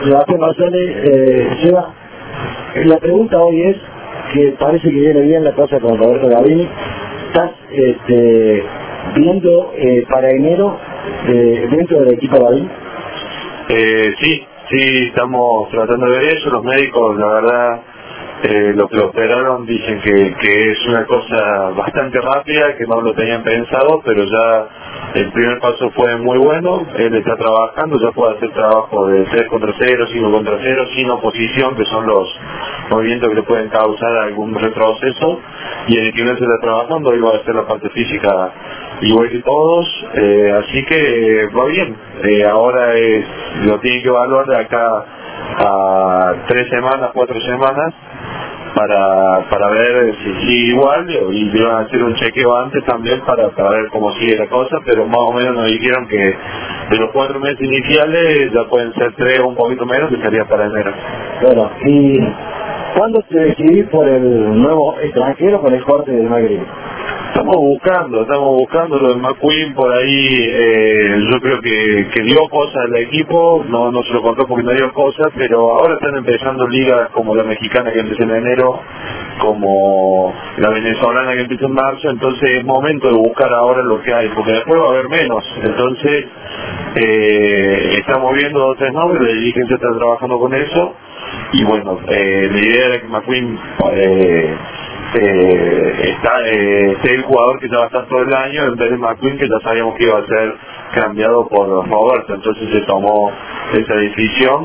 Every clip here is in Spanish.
Sebastián González, Seba, la pregunta hoy es que parece que viene bien la cosa con Roberto Gavini. ¿Estás viendo para enero dentro del equipo Gavini? Sí, estamos tratando de ver eso. Los médicos, la verdad, lo que lo operaron dicen que es una cosa bastante rápida, que no lo tenían pensado, pero ya el primer paso fue muy bueno. Él está trabajando, ya puede hacer trabajo de 3 contra 0, 5 contra 0, sin oposición, que son los movimientos que le pueden causar algún retroceso, y el gimnasio está trabajando, iba a hacer la parte física igual que todos, así que va bien. Ahora lo tiene que evaluar de acá a 3 semanas, 4 semanas, para ver si sigue igual, y le van a hacer un chequeo antes también para ver cómo sigue la cosa, pero más o menos nos dijeron que de los 4 meses iniciales ya pueden ser 3 o un poquito menos, que sería para enero. Bueno, ¿y cuándo te decidís por el nuevo extranjero con el corte del Maghreb? Estamos buscando lo de McQueen por ahí. Yo creo que dio cosas al equipo, no se lo contó porque no dio cosas, pero ahora están empezando ligas como la mexicana, que empieza en enero, como la venezolana, que empieza en marzo. Entonces es momento de buscar ahora lo que hay, porque después va a haber menos. Entonces estamos viendo 2 o 3 nombres, la dirigencia está trabajando con eso, y bueno, la idea era que McQueen esté el jugador que ya va a estar todo el año, en vez de McQueen, que ya sabíamos que iba a ser cambiado por Roberto. Entonces se tomó esa decisión,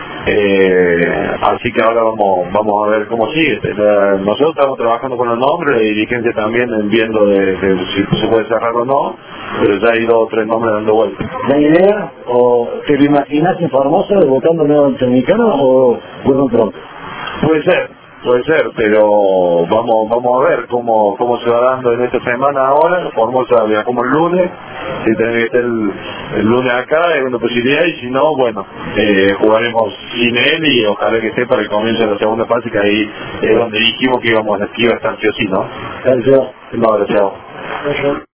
así que ahora vamos a ver cómo sigue. Nosotros estamos trabajando con los nombres, la dirigencia también viendo de si se puede cerrar o no, pero ya hay 2 o 3 nombres dando vueltas. ¿La idea, o te lo imaginas en Formosa debutando nuevo Interamericano o vuelven pronto? Puede ser, pero vamos a ver cómo se va dando en esta semana ahora. Formosa viajamos el lunes, si tenés que estar el lunes acá es una posibilidad, y si no, bueno, jugaremos sin él, y ojalá que esté para el comienzo de la segunda fase, que ahí es donde dijimos que iba a estar sí o sí, ¿no? Gracias. No, gracias.